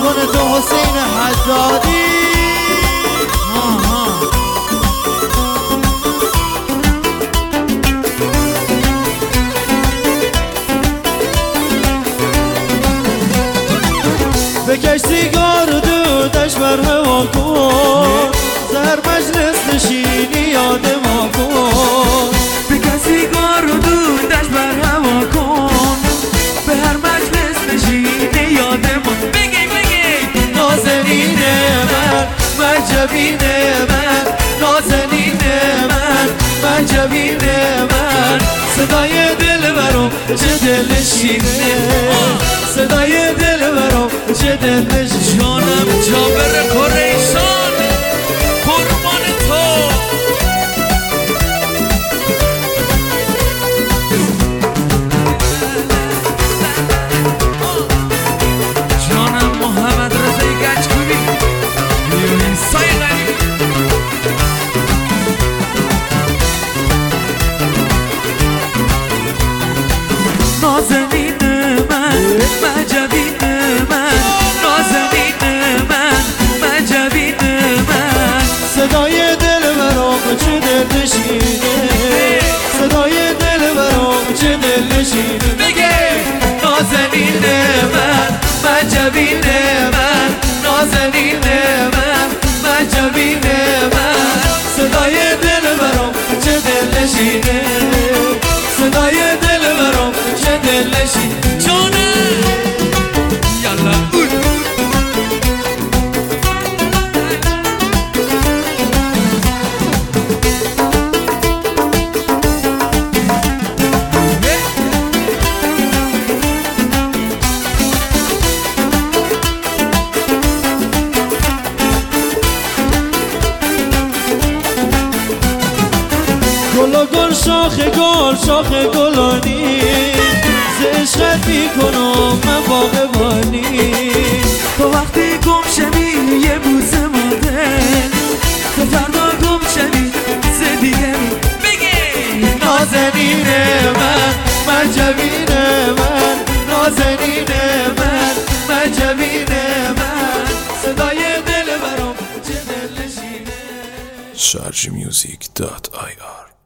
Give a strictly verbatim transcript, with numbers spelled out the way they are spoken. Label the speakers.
Speaker 1: کنه تو حسین حدادی. بکش سیگار دودش بر هوا کن، زهر مجلس نشینی یاد ما کن.
Speaker 2: بکش سیگار دودش بر هوا کن، به هر مجلس نشینی یاد ما. بگی بگی
Speaker 1: نازنین من، مجبین من، نازنین من، مجبین من. صدای دل برام چه دلشینه، صدای دل برام چه دلشینه.
Speaker 2: جانم جابر قریشان قربان تو. جانم محمد رضای گچکوبی سای غنی. نازنین من، مجبین من، نازنین من، مجبین من.
Speaker 1: صدای دل برام چه دلنشینه، صدای دل برام چه دلنشینه.
Speaker 2: بگه
Speaker 1: نازنین من، مجبین من، نازنین من، مجبین من. صدای دل برام چه دلنشینه، صدای دل برام چه دلنشینه.
Speaker 2: جانم یالا اوی
Speaker 1: گل و گل شاخ گل شاخ گلانی، ز عشقت میکنم من باغبانی.
Speaker 2: تو وقتی گم شوی یه بوسه ماده، تو فردا گم شوی ز دیگه. بگی
Speaker 1: نازنین من، مجبین من، نازنین من، مجبین من. صدای دل برام چه دلنشینه.
Speaker 3: شارژ میوزیک دات آی آر